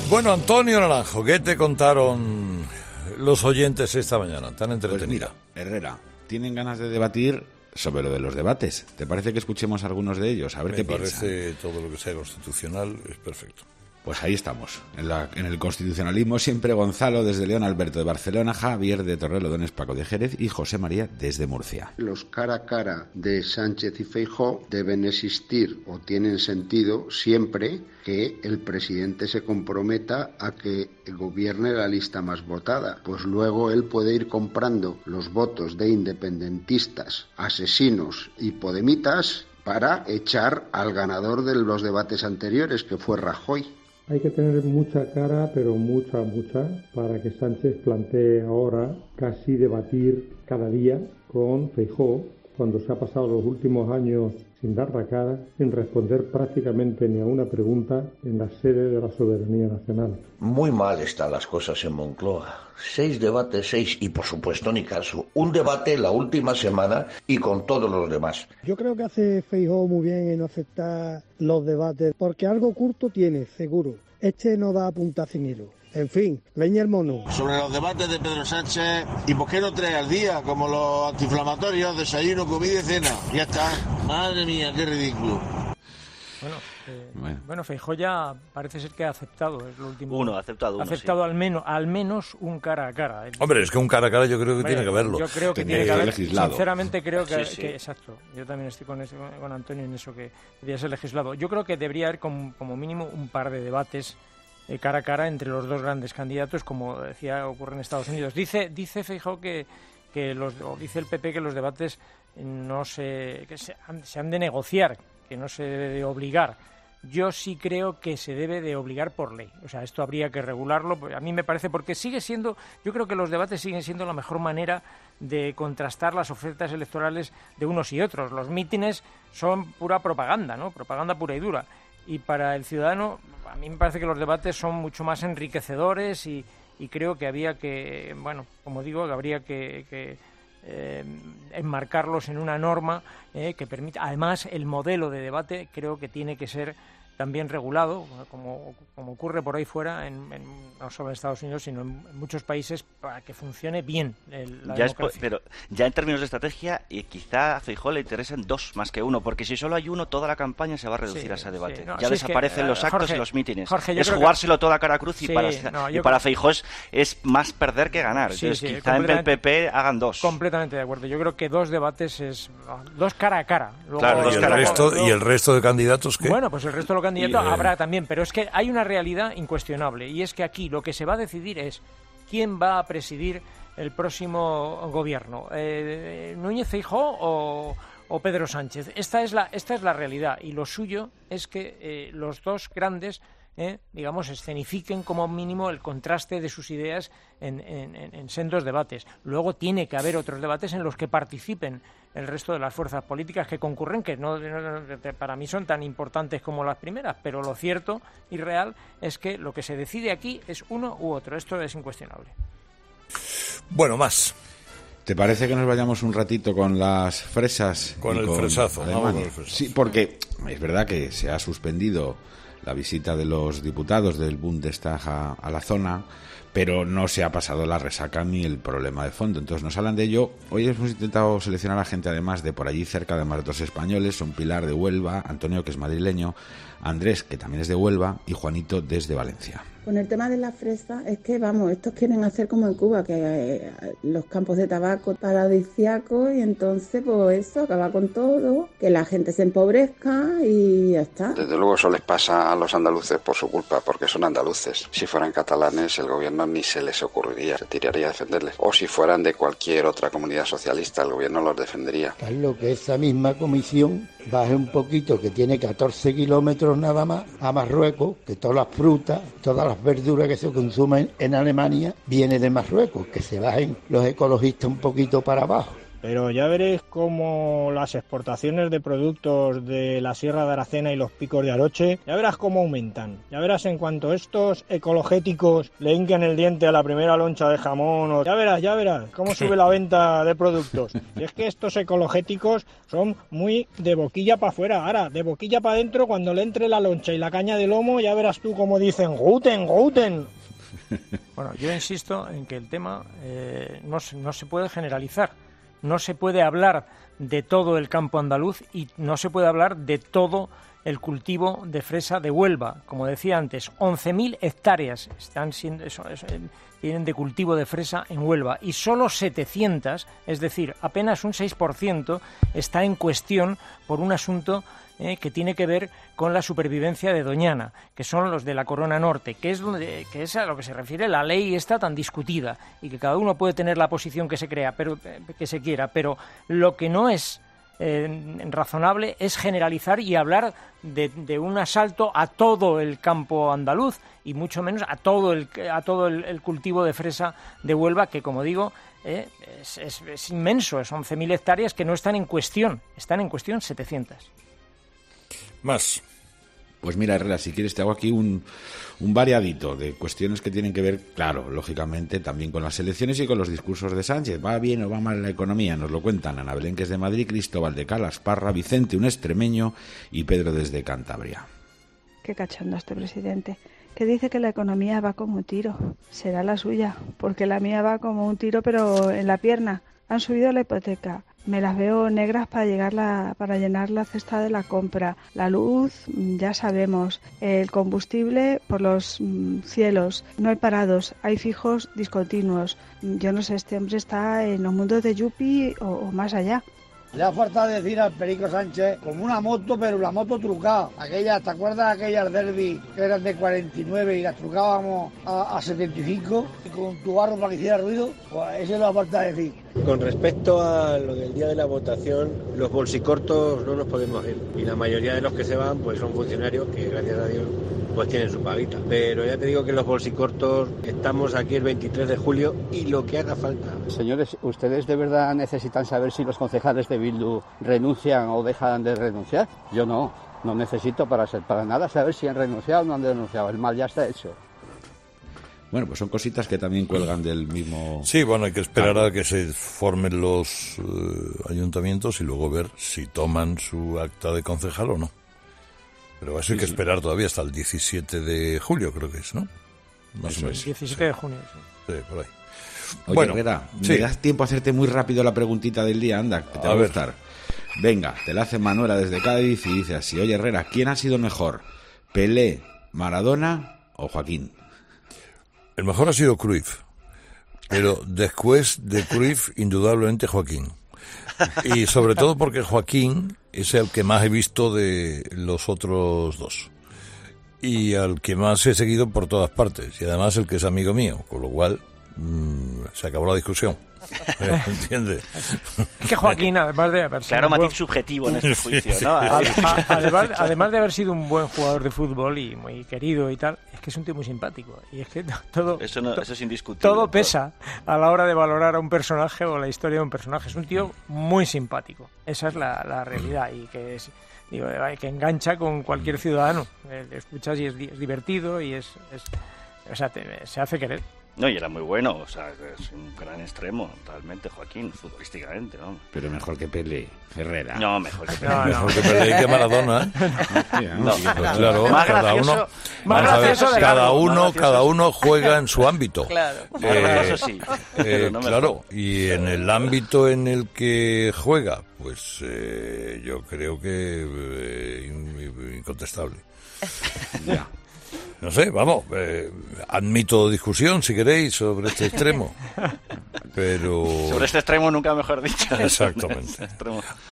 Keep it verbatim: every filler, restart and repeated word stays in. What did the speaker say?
Bueno, Antonio Naranjo, ¿qué te contaron los oyentes esta mañana? Tan entretenida. Pues mira, Herrera, tienen ganas de debatir sobre lo de los debates. ¿Te parece que escuchemos algunos de ellos? A ver Me qué piensan. Me parece todo lo que sea constitucional es perfecto. Pues ahí estamos, en, la, en el constitucionalismo siempre Gonzalo desde León, Alberto de Barcelona, Javier de Torrelodones, Paco de Jerez y José María desde Murcia. Los cara a cara de Sánchez y Feijóo deben existir o tienen sentido siempre que el presidente se comprometa a que gobierne la lista más votada, pues luego él puede ir comprando los votos de independentistas, asesinos y podemitas para echar al ganador de los debates anteriores, que fue Rajoy. Hay que tener mucha cara, pero mucha, mucha, para que Sánchez plantee ahora casi debatir cada día con Feijóo, cuando se ha pasado los últimos años sin dar la cara, sin responder prácticamente ni a una pregunta en la sede de la soberanía nacional. Muy mal están las cosas en Moncloa. Seis debates, seis, y por supuesto ni caso. Un debate la última semana y con todos los demás. Yo creo que hace Feijóo muy bien en no aceptar los debates, porque algo curto tiene, seguro. Este no da punta sin hilo. En fin, leña el mono. Sobre los debates de Pedro Sánchez, ¿y por qué no tres al día? Como los antiinflamatorios, desayuno, comida y cena. Ya está. Madre mía, qué ridículo. Bueno, eh, bueno. bueno Feijóo ya parece ser que ha aceptado, es lo último. Uno, ha aceptado uno, Ha aceptado sí. al menos al menos un cara a cara. Hombre, es que un cara a cara yo creo que Hombre, tiene que haberlo. Yo creo que Tendría tiene que haber, legislado. Sinceramente creo que, sí, sí. que, exacto, yo también estoy con, eso, con Antonio en eso, que debería ser legislado. Yo creo que debería haber como, como mínimo un par de debates eh, cara a cara entre los dos grandes candidatos, como decía ocurre en Estados Unidos. Dice dice Feijóo que, que los, o dice el P P que los debates no se, que se, han, se han de negociar, que no se debe de obligar. Yo sí creo que se debe de obligar por ley. O sea, esto habría que regularlo. A mí me parece, porque sigue siendo, yo creo que los debates siguen siendo la mejor manera de contrastar las ofertas electorales de unos y otros. Los mítines son pura propaganda, ¿no? Propaganda pura y dura. Y para el ciudadano, a mí me parece que los debates son mucho más enriquecedores y, y creo que había que, bueno, como digo, que habría que... que Eh, enmarcarlos en una norma eh, que permita. Además, el modelo de debate creo que tiene que ser también regulado, como, como ocurre por ahí fuera, en, en, no solo en Estados Unidos, sino en, en muchos países, para que funcione bien el, la ya democracia. Es, pero ya en términos de estrategia, y quizá a Feijóo le interesen dos más que uno, porque si solo hay uno, toda la campaña se va a reducir sí, a ese debate. Sí, no, ya sí, desaparecen es que, los actos Jorge, y los mítines. Jorge, es jugárselo que... toda a cara cruz y sí, para, no, y para Feijóo es, es más perder que ganar. Sí, Entonces sí, quizá en el P P hagan dos. Completamente de acuerdo. Yo creo que dos debates es... dos cara a cara. Luego, claro, dos y, el cara resto, luego, ¿Y el resto de candidatos qué? Bueno, pues el resto de los candidatos y, eh... habrá también, pero es que hay una realidad incuestionable, y es que aquí lo que se va a decidir es quién va a presidir el próximo gobierno, eh, Núñez Feijóo o, o Pedro Sánchez. Esta es la esta es la realidad, y lo suyo es que eh, los dos grandes eh, digamos, escenifiquen como mínimo el contraste de sus ideas en, en, en sendos debates. Luego tiene que haber otros debates en los que participen el resto de las fuerzas políticas que concurren, que no, no para mí son tan importantes como las primeras, pero lo cierto y real es que lo que se decide aquí es uno u otro. Esto es incuestionable. Bueno, más. ¿Te parece que nos vayamos un ratito con las fresas? Con el con fresazo. Alemania? Con el fresazo. Sí, porque es verdad que se ha suspendido la visita de los diputados del Bundestag a, a la zona, pero no se ha pasado la resaca ni el problema de fondo. Entonces nos hablan de ello. Hoy hemos intentado seleccionar a gente además de por allí cerca, además de dos españoles, son Pilar de Huelva, Antonio, que es madrileño, Andrés, que también es de Huelva, y Juanito desde Valencia. Con el tema de la fresa, es que vamos, estos quieren hacer como en Cuba, que eh, los campos de tabaco paradisíacos, y entonces pues eso, acaba con todo, que la gente se empobrezca y ya está. Desde luego eso les pasa a los andaluces por su culpa, porque son andaluces. Si fueran catalanes, el gobierno ni se les ocurriría, se tiraría a defenderles. O si fueran de cualquier otra comunidad socialista, el gobierno los defendería. Carlos, que esa misma comisión baje un poquito, que tiene catorce kilómetros nada más, a Marruecos, que todas las frutas, todas las verduras que se consumen en Alemania viene de Marruecos, que se bajen los ecologistas un poquito para abajo. pero ya veréis cómo las exportaciones de productos de la Sierra de Aracena y los Picos de Aroche, ya verás cómo aumentan. Ya verás en cuanto estos ecologéticos le hinquen el diente a la primera loncha de jamón, o... ya verás, ya verás cómo sube la venta de productos. Y es que estos ecologéticos son muy de boquilla para afuera. Ahora, de boquilla para adentro, cuando le entre la loncha y la caña de lomo, ya verás tú cómo dicen gluten, gluten. Bueno, yo insisto en que el tema eh, no, no se puede generalizar. No se puede hablar de todo el campo andaluz y no se puede hablar de todo el cultivo de fresa de Huelva. Como decía antes, once mil hectáreas están siendo, eso, eso, tienen de cultivo de fresa en Huelva y solo setecientas, es decir, apenas un seis por ciento, está en cuestión por un asunto eh, que tiene que ver con la supervivencia de Doñana, que son los de la Corona Norte, que es, donde, que es a lo que se refiere la ley esta tan discutida y que cada uno puede tener la posición que se crea, pero que se quiera, pero lo que no es eh, razonable es generalizar y hablar de, de un asalto a todo el campo andaluz y mucho menos a todo el a todo el, el cultivo de fresa de Huelva, que como digo eh, es, es, es inmenso, es once mil hectáreas que no están en cuestión, están en cuestión setecientas. Más. Pues mira, Herrera, si quieres te hago aquí un, un variadito de cuestiones que tienen que ver, claro, lógicamente, también con las elecciones y con los discursos de Sánchez. ¿Va bien o va mal la economía? Nos lo cuentan Ana Belén, que es de Madrid, Cristóbal de Calasparra, Vicente, un extremeño, y Pedro desde Cantabria. Qué cachondo este presidente, que dice que la economía va como un tiro. Será la suya, porque la mía va como un tiro, pero en la pierna. Han subido la hipoteca. Me las veo negras para llegar la, para llenar la cesta de la compra. La luz, ya sabemos. El combustible por los mm, cielos. No hay parados, hay fijos discontinuos. Yo no sé, este hombre está en los mundos de Yupi o, o más allá. Le ha faltado decir al Perico Sánchez como una moto, pero la moto trucada. Aquella, ¿te acuerdas de aquellas derby que eran de cuarenta y nueve y las trucábamos a, a setenta y cinco? Y con tu barro para que hiciera ruido, pues eso le ha faltado decir. Con respecto a lo del día de la votación, los bolsicortos no nos podemos ir. Y la mayoría de los que se van pues son funcionarios que, gracias a Dios, pues tienen su paguita. Pero ya te digo que los bolsicortos estamos aquí el veintitrés de julio y lo que haga falta. Señores, ¿ustedes de verdad necesitan saber si los concejales de Bildu renuncian o dejan de renunciar? Yo no, no necesito para, ser, para nada saber si han renunciado o no han renunciado. El mal ya está hecho. Bueno, pues son cositas que también cuelgan del mismo... Sí, bueno, hay que esperar a que se formen los uh, ayuntamientos y luego ver si toman su acta de concejal o no. Pero eso hay sí, que esperar sí. todavía hasta el diecisiete de julio, creo que es, ¿no? Más o menos. diecisiete de junio, sí. Sí, por ahí. Oye, bueno, Herrera, sí. ¿me das tiempo a hacerte muy rápido la preguntita del día? Anda, que te a va a ver. gustar. Venga, te la hace Manuela desde Cádiz y dice así: oye, Herrera, ¿quién ha sido mejor? ¿Pelé, Maradona o Joaquín? El mejor ha sido Cruyff, pero después de Cruyff, indudablemente Joaquín. Y sobre todo porque Joaquín es el que más he visto de los otros dos. Y al que más he seguido por todas partes. Y además el que es amigo mío, con lo cual mmm, se acabó la discusión. ¿Entiendes? Es que Joaquín, además de haber sido claro, buen... matiz subjetivo en este juicio, ¿no? A, a, además, además de haber sido un buen jugador de fútbol y muy querido y tal, es que es un tío muy simpático. Y es que todo, eso, no, to, eso es indiscutible. Todo pesa a la hora de valorar a un personaje o la historia de un personaje. Es un tío muy simpático. Esa es la, la realidad. Y que es... Digo, que engancha con cualquier ciudadano. Le escuchas y es, es divertido y es, es o sea, te, se hace querer. No, y era muy bueno, o sea, es un gran extremo, realmente, Joaquín, futbolísticamente, ¿no? Pero mejor que Pelé, Herrera. No, mejor que Pelé. No, no. Mejor que Pelé y que Maradona. No, claro, más cada gracioso, uno, más gracioso ver, cada largo, uno, cada uno juega en su ámbito. Claro, eh, eso sí. Eh, no claro, y en el ámbito en el que juega, pues eh, yo creo que eh, incontestable. Ya. No sé, vamos, eh, admito discusión, si queréis, sobre este extremo, pero... Sobre este extremo nunca mejor dicho. Exactamente. Este extremo.